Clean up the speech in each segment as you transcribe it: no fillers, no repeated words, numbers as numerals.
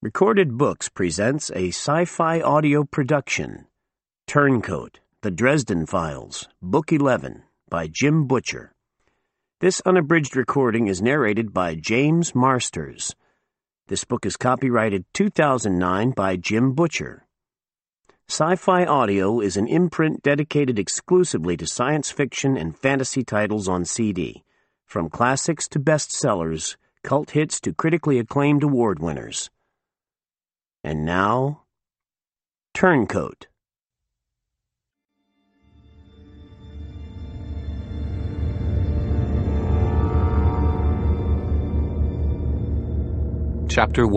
Recorded Books presents a sci-fi audio production, Turncoat, The Dresden Files, Book 11, by Jim Butcher. This unabridged recording is narrated by James Marsters. This book is copyrighted 2009 by Jim Butcher. Sci-Fi Audio is an imprint dedicated exclusively to science fiction and fantasy titles on CD, from classics to bestsellers, cult hits to critically acclaimed award winners. And now, Turncoat. Chapter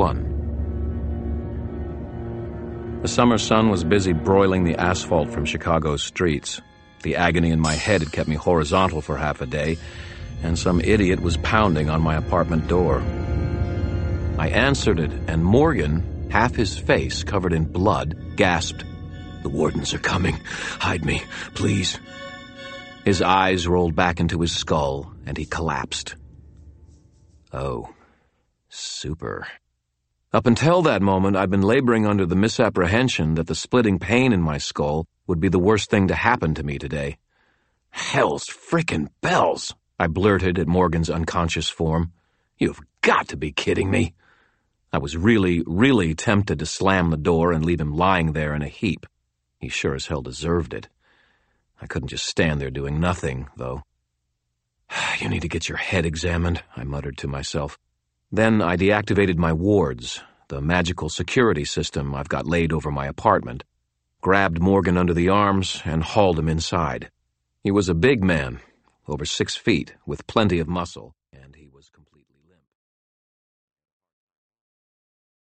1. The summer sun was busy broiling the asphalt from Chicago's streets. The agony in my head had kept me horizontal for half a day, and some idiot was pounding on my apartment door. I answered it, and Morgan, half his face covered in blood, gasped, "The wardens are coming. Hide me, please." His eyes rolled back into his skull, and he collapsed. Oh, super. Up until that moment, I'd been laboring under the misapprehension that the splitting pain in my skull would be the worst thing to happen to me today. "Hell's frickin' bells," I blurted at Morgan's unconscious form. "You've got to be kidding me." I was really tempted to slam the door and leave him lying there in a heap. He sure as hell deserved it. I couldn't just stand there doing nothing, though. "You need to get your head examined," I muttered to myself. Then I deactivated my wards, the magical security system I've got laid over my apartment, grabbed Morgan under the arms, and hauled him inside. He was a big man, over 6 feet, with plenty of muscle.